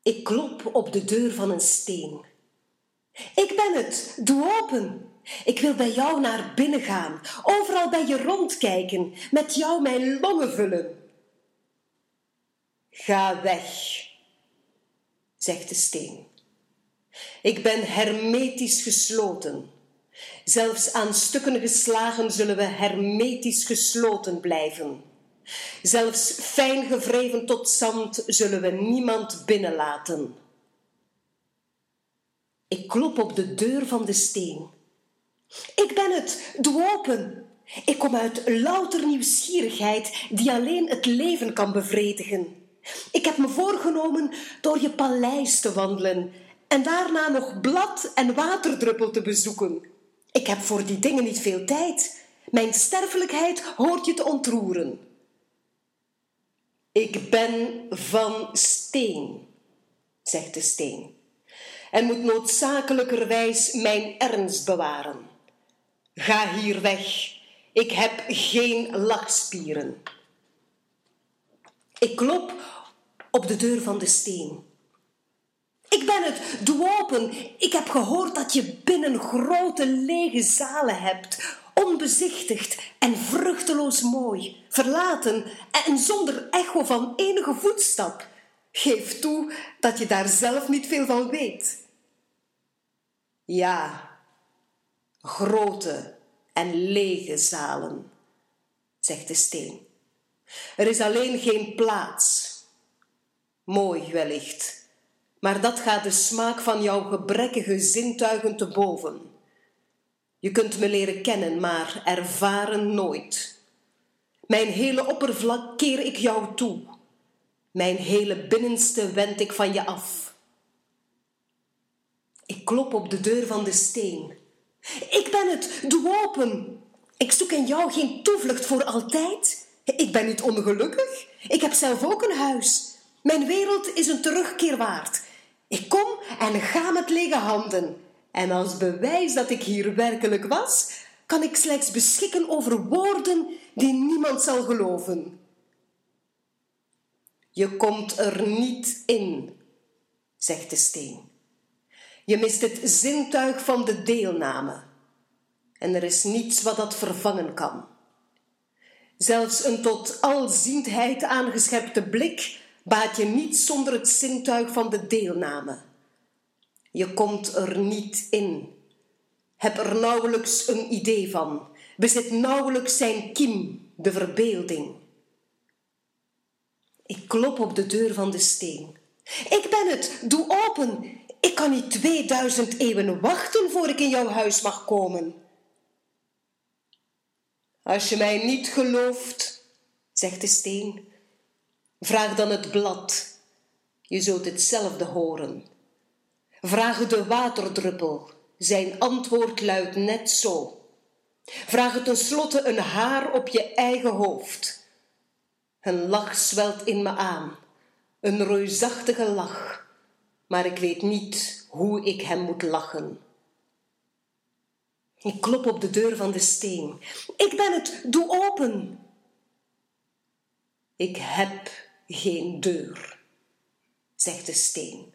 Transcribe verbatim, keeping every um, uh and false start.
Ik klop op de deur van een steen. Ik ben het, doe open. Ik wil bij jou naar binnen gaan, overal bij je rondkijken, met jou mijn longen vullen. Ga weg, zegt de steen. Ik ben hermetisch gesloten. Zelfs aan stukken geslagen zullen we hermetisch gesloten blijven. Zelfs fijn gewreven tot zand zullen we niemand binnenlaten. Ik klop op de deur van de steen. Ik ben het, doe open. Ik kom uit louter nieuwsgierigheid die alleen het leven kan bevredigen. Ik heb me voorgenomen door je paleis te wandelen en daarna nog blad en waterdruppel te bezoeken. Ik heb voor die dingen niet veel tijd. Mijn sterfelijkheid hoort je te ontroeren. Ik ben van steen, zegt de steen, en moet noodzakelijkerwijs mijn ernst bewaren. Ga hier weg, ik heb geen lachspieren. Ik klop op de deur van de steen. Ik ben het, doe open. Ik heb gehoord dat je binnen grote lege zalen hebt, onbezichtigd en vruchteloos mooi, verlaten en zonder echo van enige voetstap. Geef toe dat je daar zelf niet veel van weet. Ja, grote en lege zalen, zegt de steen. Er is alleen geen plaats. Mooi wellicht, maar dat gaat de smaak van jouw gebrekkige zintuigen te boven. Je kunt me leren kennen, maar ervaren nooit. Mijn hele oppervlak keer ik jou toe. Mijn hele binnenste wend ik van je af. Ik klop op de deur van de steen. Ik ben het, doe open. Ik zoek in jou geen toevlucht voor altijd. Ik ben niet ongelukkig. Ik heb zelf ook een huis. Mijn wereld is een terugkeer waard. Ik kom en ga met lege handen. En als bewijs dat ik hier werkelijk was, kan ik slechts beschikken over woorden die niemand zal geloven. Je komt er niet in, zegt de steen. Je mist het zintuig van de deelname. En er is niets wat dat vervangen kan. Zelfs een tot alziendheid aangeschepte blik baat je niet zonder het zintuig van de deelname. Je komt er niet in. Heb er nauwelijks een idee van. Bezit nauwelijks zijn kiem, de verbeelding. Ik klop op de deur van de steen. Ik ben het, doe open. Ik kan niet tweeduizend eeuwen wachten voor ik in jouw huis mag komen. Als je mij niet gelooft, zegt de steen, vraag dan het blad. Je zult hetzelfde horen. Vraag de waterdruppel. Zijn antwoord luidt net zo. Vraag tenslotte een haar op je eigen hoofd. Een lach zwelt in me aan. Een reusachtige lach. Maar ik weet niet hoe ik hem moet lachen. Ik klop op de deur van de steen. Ik ben het, doe open. Ik heb geen deur, zegt de steen.